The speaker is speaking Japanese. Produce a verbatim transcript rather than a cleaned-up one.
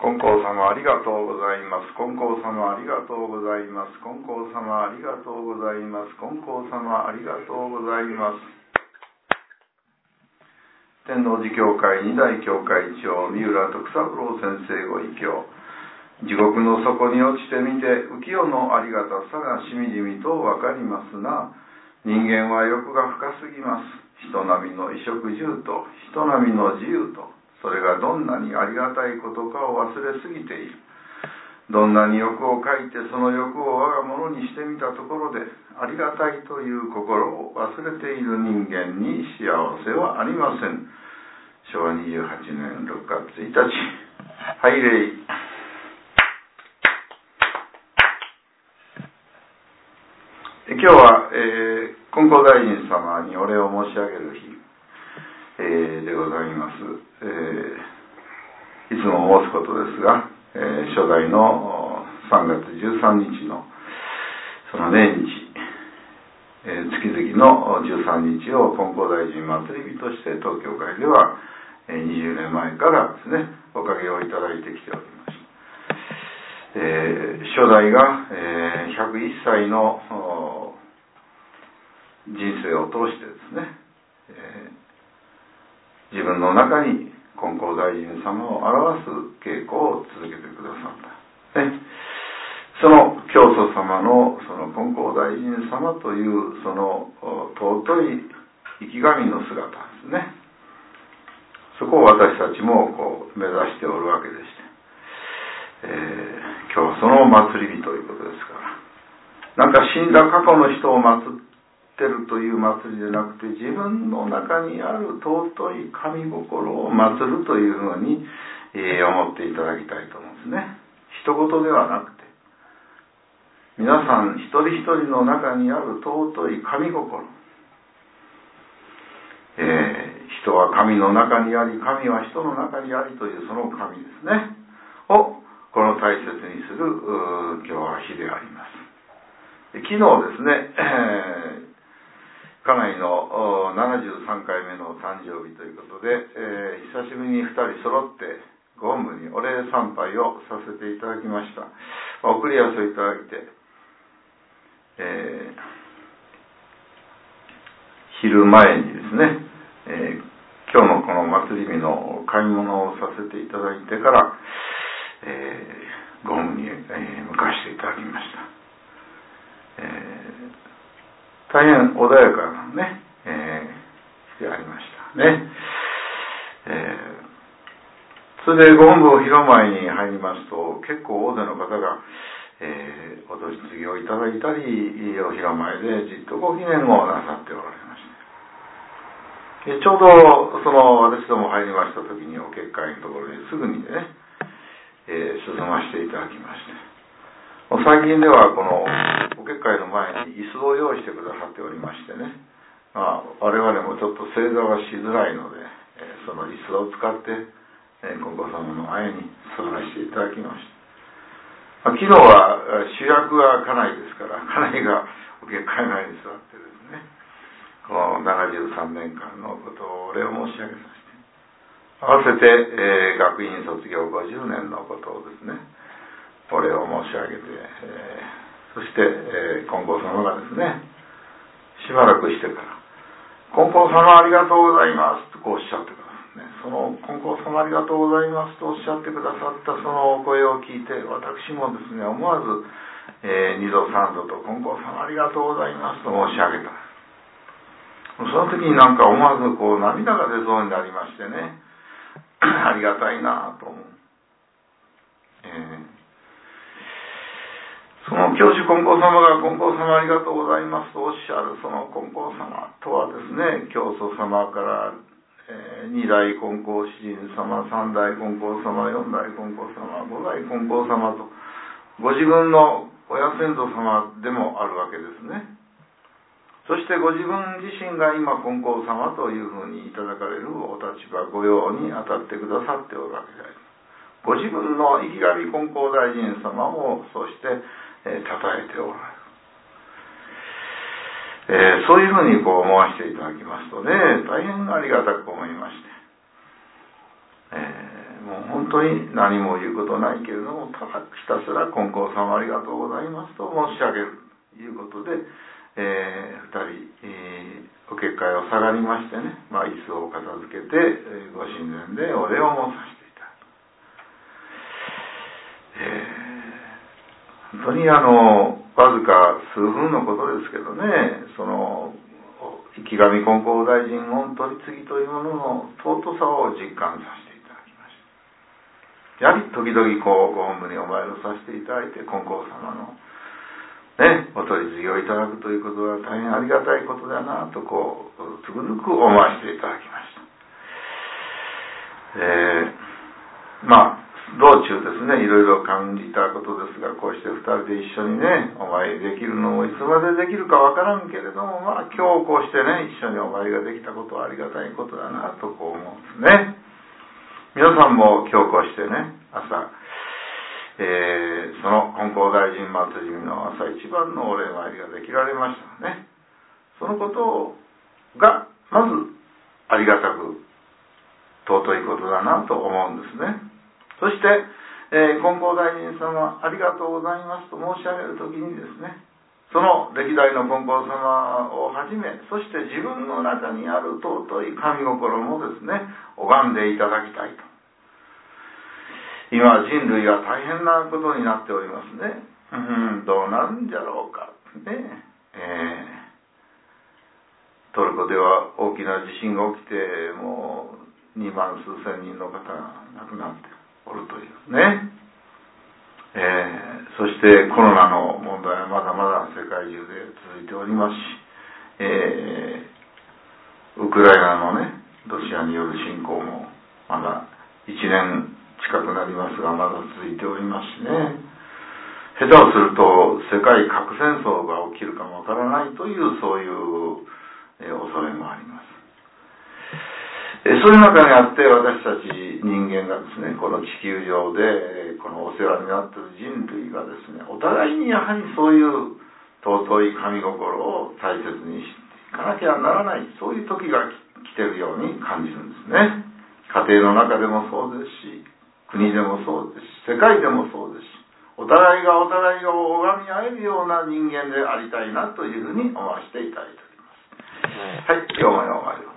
金光様ありがとうございます。金光様ありがとうございます。金光様ありがとうございます。金光様ありがとうございます。天王寺教会二代教会長三浦徳三郎先生ご異教。地獄の底に落ちてみて浮世のありがたさがしみじみとわかりますな。人間は欲が深すぎます。人並みの衣食住と人並みの自由と、それがどんなにありがたいことかを忘れすぎている。どんなに欲をかいてその欲を我がものにしてみたところで、ありがたいという心を忘れている人間に幸せはありません。しょわにじゅうはちねんろくがつついたち、拝礼。今日は、えー、金光大臣様にお礼を申し上げる日、えー、でございます。えー、いつも申すことですが、えー、初代のさんがつじゅうさんにちのその年日、えー、月々のじゅうさんにちを金光大臣祭り日として東京会では、えー、にじゅうねんまえからですね、おかげをいただいてきております。えー、初代が、えー、ひゃくいっさいの人生を通してですね、えー、自分の中に金光大臣様を表す稽古を続けてくださった、ね、その教祖様のその金光大臣様というその尊い生き神の姿ですね、そこを私たちもこう目指しておるわけでして、えー今日はその祭り日ということですから、なんか死んだ過去の人を祀ってるという祭りでなくて、自分の中にある尊い神心を祀るというふうに、えー、思っていただきたいと思うんですね。一言ではなくて、皆さん一人一人の中にある尊い神心、えー、人は神の中にあり、神は人の中にありというその神ですねをこの大切にする今日は日であります。昨日ですね、えー、家内のななじゅうさんかいめの誕生日ということで、えー、久しぶりにふたり揃ってご本部にお礼参拝をさせていただきました。送り合わせいただいて、えー、昼前にですね、えー、今日のこの祭り日の買い物をさせていただいてからえー、ご本部に、えー、向かしていただきました。えー、大変穏やかなね、えー、日でありましたね。えー、それでご本部お披露前に入りますと、結構大勢の方が、えー、お年継ぎをいただいたり、お披露前でじっとご記念をなさっておられました。でちょうどその私ども入りました時にお結界のところにすぐにね、えー、進ませていただきまして、最近ではこのお結界の前に椅子を用意してくださっておりましてね、まあ、我々もちょっと正座はしづらいので、えー、その椅子を使って、えー、金光様の前に座らせていただきました。まあ、昨日は主役は家内ですから、家内がお結界前に座ってですね、このななじゅうさんねんかんのことをお礼を申し上げさせて、合わせて、えー、学院卒業ごじゅうねんのことをですね、お礼を申し上げて、えー、そして、えー、金光様がですね、しばらくしてから、金光様ありがとうございますとこうおっしゃってくださってね、その金光様ありがとうございますとおっしゃってくださったそのお声を聞いて、私もですね、思わず、えー、二度三度と金光様ありがとうございますと申し上げた。その時になんか思わずこう涙が出そうになりましてね、ありがたいなと思う、えー、その教主金光様が金光様ありがとうございますとおっしゃるその金光様とはですね、教祖様から、えー、に代金光詩人様、さん代金光様、よん代金光様、ご代金光様とご自分の親先祖様でもあるわけですね。そしてご自分自身が今金光様というふうにいただかれるお立場御用に当たってくださっておるわけであります。ご自分の生き神金光大臣様もそして、えー、称えておられる、えー、そういうふうにこう思わせていただきますとね、大変ありがたく思いまして、えーもう本当に何も言うことないけれども、ただひたすら金光様ありがとうございますと申し上げるということで、えー、ふたり、えー、お結界を下がりましてね、まあ、椅子を片付けて、えー、ご神前でお礼を申させていただきます。えー、本当にあのわずか数分のことですけどね、その池上金光大臣御取り次ぎというものの尊さを実感させていただきました。やはり時々こうご本部にお参りをさせていただいて、金光様のね、お取り次ぎをいただくということは大変ありがたいことだなとこうつくづく思わせていただきました。えー、まあ道中ですね、いろいろ感じたことですが、こうして二人で一緒にねお参りできるのもいつまでできるかわからんけれども、まあ今日こうしてね一緒にお参りができたことはありがたいことだなとこう思うんですね。皆さんも今日こうしてね朝、えー、その金光大臣祭りの朝一番のお礼参りができられましたね。そのことがまずありがたく尊いことだなと思うんですね。そして、えー、金光大臣様ありがとうございますと申し上げるときにですね、その歴代の金光様をはじめ、そして自分の中にある尊い神心もですね拝んでいただきたいと。今人類は大変なことになっておりますね。うん、どうなるんじゃろうかね。えー、トルコでは大きな地震が起きてもうにまん数千人の方が亡くなっておるというね、えー、そしてコロナの問題はまだまだ世界中で続いておりますし、えー、ウクライナのねロシアによる侵攻もまだいちねん近くなりますがまだ続いておりますしね、下手をすると世界核戦争が起きるかもわからないというそういう、えー、恐れもあります。そういう中にあって私たち人間がですね、この地球上でこのお世話になっている人類がですね、お互いにやはりそういう尊い神心を大切にしていかなきゃならない、そういう時が来ているように感じるんですね。家庭の中でもそうですし、国でもそうですし、世界でもそうですし、お互いがお互いを拝み合えるような人間でありたいなというふうに思わせていただいております。はい、今日もお参りを